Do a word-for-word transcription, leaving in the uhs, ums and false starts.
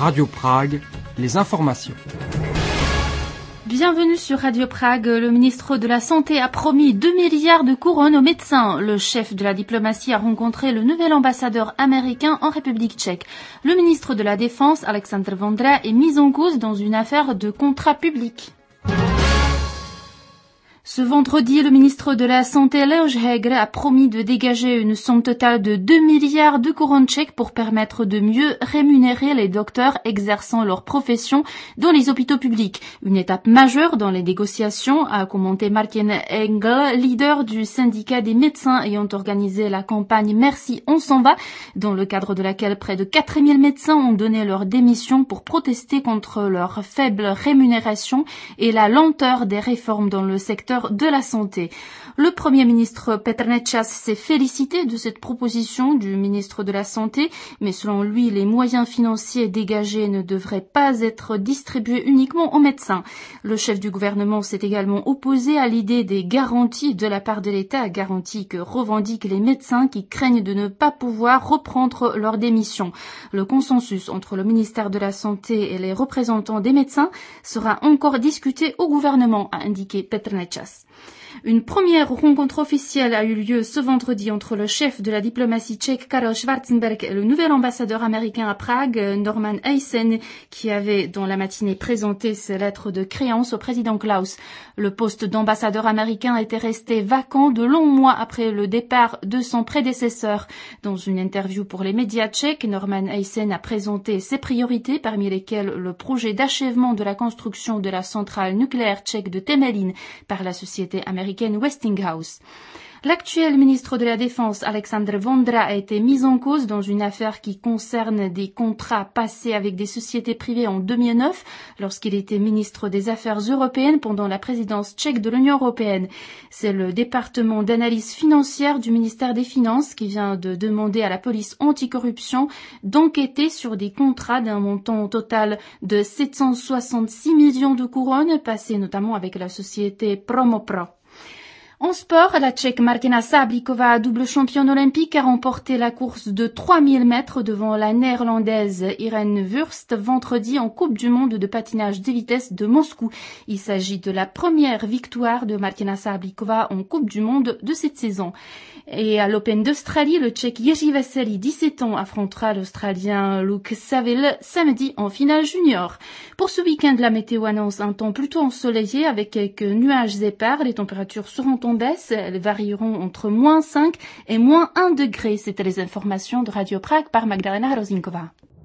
Radio Prague, les informations. Bienvenue sur Radio Prague. Le ministre de la Santé a promis deux milliards de couronnes aux médecins. Le chef de la diplomatie a rencontré le nouvel ambassadeur américain en République tchèque. Le ministre de la Défense, Alexandr Vondra, est mis en cause dans une affaire de contrat public. Ce vendredi, le ministre de la Santé, Leoš Heger, a promis de dégager une somme totale de deux milliards de couronnes tchèques pour permettre de mieux rémunérer les docteurs exerçant leur profession dans les hôpitaux publics. Une étape majeure dans les négociations, a commenté Martin Engel, leader du syndicat des médecins ayant organisé la campagne Merci, on s'en va, dans le cadre de laquelle près de quatre mille médecins ont donné leur démission pour protester contre leur faible rémunération et la lenteur des réformes dans le secteur de la santé. Le Premier ministre Petr Nečas s'est félicité de cette proposition du ministre de la Santé, mais selon lui, les moyens financiers dégagés ne devraient pas être distribués uniquement aux médecins. Le chef du gouvernement s'est également opposé à l'idée des garanties de la part de l'État, garanties que revendiquent les médecins qui craignent de ne pas pouvoir reprendre leur démission. Le consensus entre le ministère de la Santé et les représentants des médecins sera encore discuté au gouvernement, a indiqué Petr Nečas. Une première rencontre officielle a eu lieu ce vendredi entre le chef de la diplomatie tchèque Karel Schwarzenberg et le nouvel ambassadeur américain à Prague, Norman Aysen, qui avait dans la matinée présenté ses lettres de créance au président Klaus. Le poste d'ambassadeur américain était resté vacant de longs mois après le départ de son prédécesseur. Dans une interview pour les médias tchèques, Norman Aysen a présenté ses priorités, parmi lesquelles le projet d'achèvement de la construction de la centrale nucléaire tchèque de Temelín par la société américaine Westinghouse. L'actuel ministre de la Défense, Alexandr Vondra, a été mis en cause dans une affaire qui concerne des contrats passés avec des sociétés privées en deux mille neuf, lorsqu'il était ministre des Affaires européennes pendant la présidence tchèque de l'Union européenne. C'est le département d'analyse financière du ministère des Finances qui vient de demander à la police anticorruption d'enquêter sur des contrats d'un montant total de sept cent soixante-six millions de couronnes, passés notamment avec la société Promopro. En sport, la Tchèque Martina Sablikova, double championne olympique, a remporté la course de trois mille mètres devant la néerlandaise Irene Wurst vendredi en Coupe du monde de patinage de vitesse de Moscou. Il s'agit de la première victoire de Martina Sablikova en Coupe du monde de cette saison. Et à l'Open d'Australie, le Tchèque Jiří Veselý, dix-sept ans, affrontera l'Australien Luke Saville samedi en finale junior. Pour ce week-end, la météo annonce un temps plutôt ensoleillé avec quelques nuages épars. Les températures seront en baisse, elles varieront entre moins cinq et moins un degré. C'était les informations de Radio Prague par Magdalena Hrozinkova.